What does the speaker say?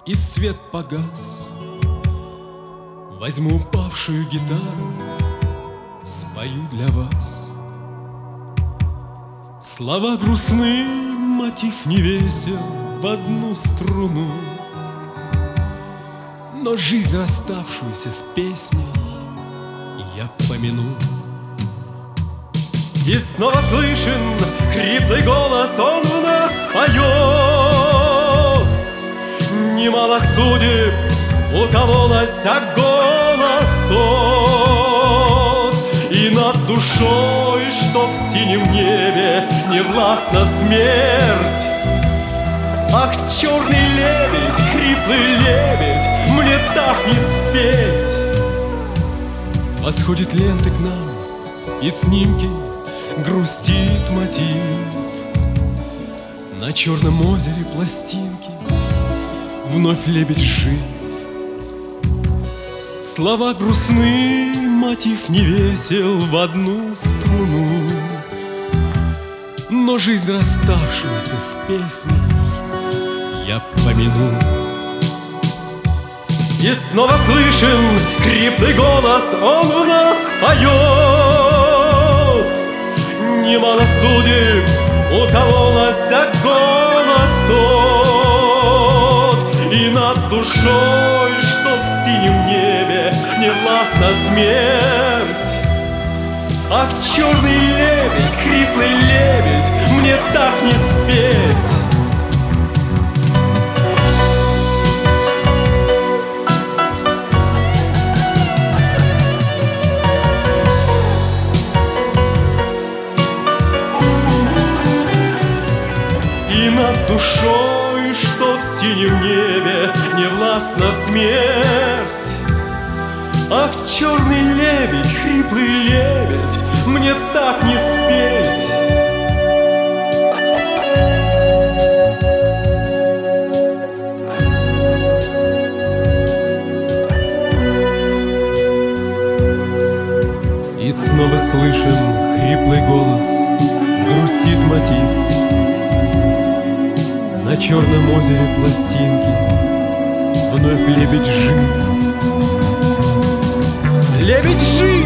и свет погас. Возьму упавшую гитару, спою для вас. Слова грустны, мотив не весел в одну струну, но жизнь, расставшуюся с песней, я помяну. И снова слышен хриплый голос, он в нас поет. Немало судеб укололась, а голос тот. И над душой, что в синем небе, не властна смерть. Ах, черный лебедь, хриплый лебедь, мне так не спеть. Восходит ленты к нам, и снимки грустит мотив. На черном озере пластинки, вновь лебедь жив. Слова грустны, мотив не весел в одну струну, но жизнь, расставшуюся с песней, я помяну. И снова слышен хриплый голос, он в нас поет. Немало судеб укололась, а голос тот. И над душой, что в синем небе, не властна смерть. Ах, черный лебедь, хриплый лебедь, мне так не спеть. И над душой, что в синем небе, не властна смерть. Ах, черный лебедь, хриплый лебедь, мне так не спеть. И снова слышен хриплый голос, грустит мотив. На черном озере пластинки, вновь лебедь жив. Лебедь жив!